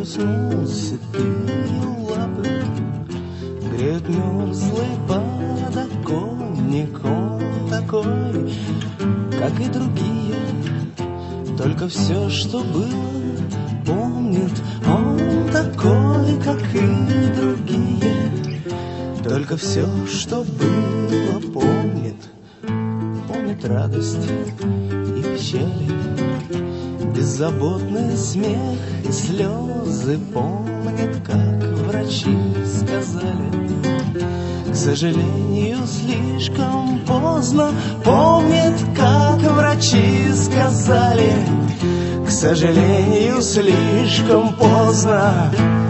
проснулся ты лапы, греет мерзлый подоконник. Он такой, как и другие, только все, что было, помнит. Он такой, как и другие, только все, что было, помнит. Помнит радость и печали, беззаботный смех и слезы. Помнит, как врачи сказали, к сожалению, слишком поздно. Помнит, как врачи сказали, к сожалению, слишком поздно.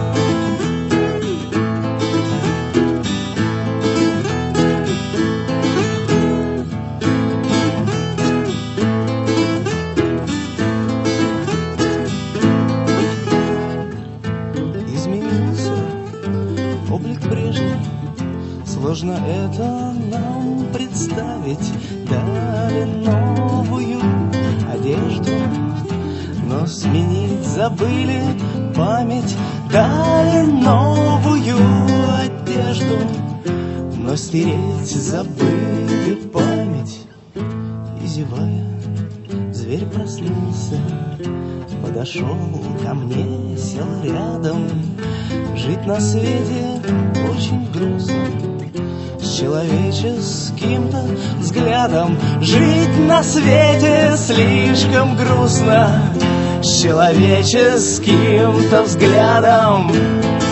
Облик прежний, сложно это нам представить. Дали новую одежду, но сменить забыли память. Дали новую одежду, но стереть забыли память. И зевая, зверь проснулся, подошел ко мне, сел рядом. Жить на свете очень грустно, с человеческим-то взглядом. Жить на свете слишком грустно, с человеческим-то взглядом.